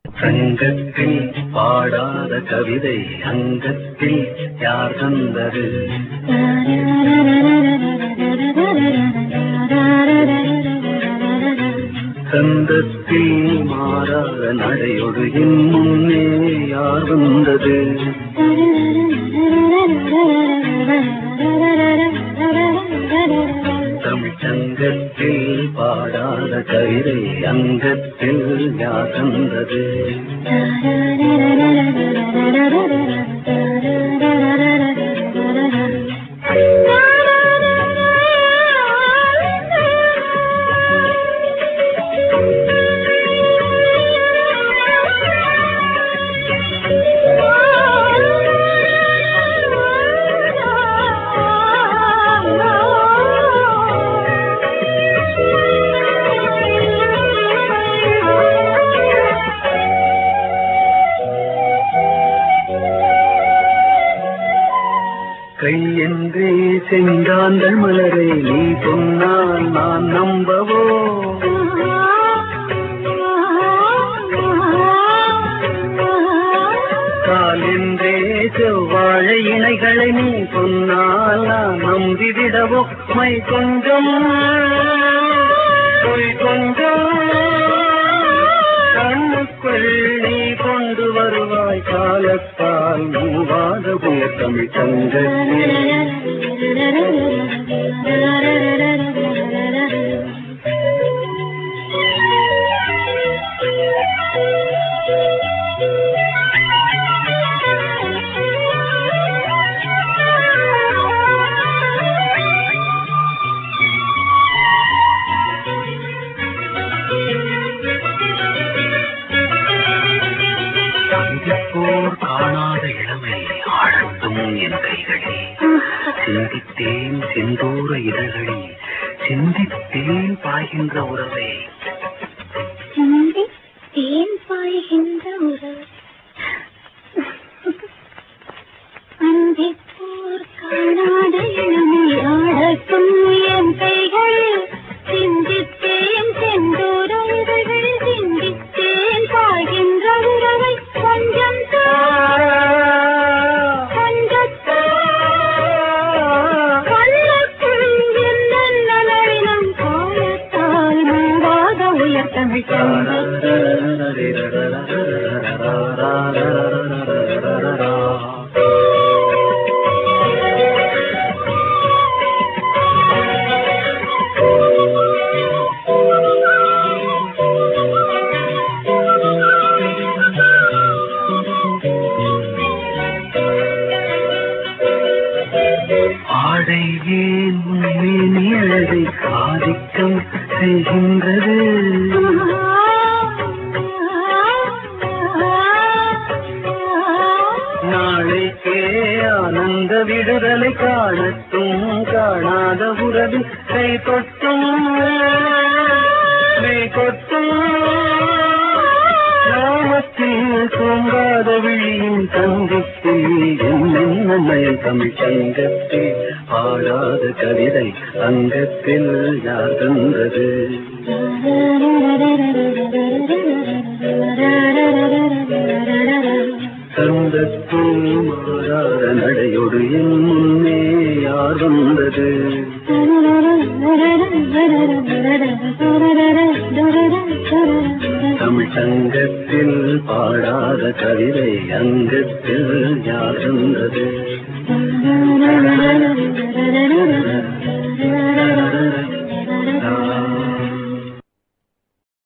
சங்கத்தில் பாடாத கவிதை அங்கத்தில் யார் தந்தது? சந்தத்தில் மாறாத நடையொடு என் முன்னே யார் வந்தது? தமிழ்ச்சங்கத்தில் பாடாத கவிதை அங்கத்தில் யார் தந்தது? கையென்றே செங்காந்தள் மலரை நீ சொன்னால் நான் நம்பவோ? காலென்றே செவ்வாழை இணைகளை நீ சொன்னால் நான் நம்பிவிடவோ? மை கொஞ்சம் பொய் கொஞ்சம் கண்ணுக்குள் நீ கொண்டு வருவாய் காலத்தால் மூவாத உயர் தமிழ்ச்சங்கத்தில். சந்திப்போர் காணாத இளமை ஆழத்தும் என் கைகளே, சிந்தித்தேன் செந்தூர இதழ்களில் சிந்தித்தேன் பாய்கின்ற உறவை, சிந்தித்தேன் பாய்கின்ற உறவை. சந்திப்போர் காணாத இளமை ஆழத்தும் என் கைகளில் சிந்தித்தேன் செந்தூர இதழ்களில் சிந்தித்தேன் பாய்கின்ற உறவை. கொஞ்சம் கண்ணக்குள் காலத்தால் மூவாத உயர் தமிழ்ச்சங்கத்தில். ஆடையேன் உன்மேனி அழகை ஆதிக்கம் செய்கின்றது. நாளைக்கே ஆனந்த விடுதலை காணட்டும் காணாத உறவில் கை தொட்டும் மெய் கொட்டும் நாமத்தில் தூங்காத விழியின் சங்கத்தில் என்னென்ன மயல் தமிழ்ச்சங்கத்தில் பாடாத கவிதை அங்கத்தில் யார் தந்தது? சந்தத்தில் மாறாத நடையொடு என் முன்னே யார் வந்தது? தமிழ்ச்சங்கத்தில் பாடாத கவிதை அங்கத்தில் யார் வந்தது?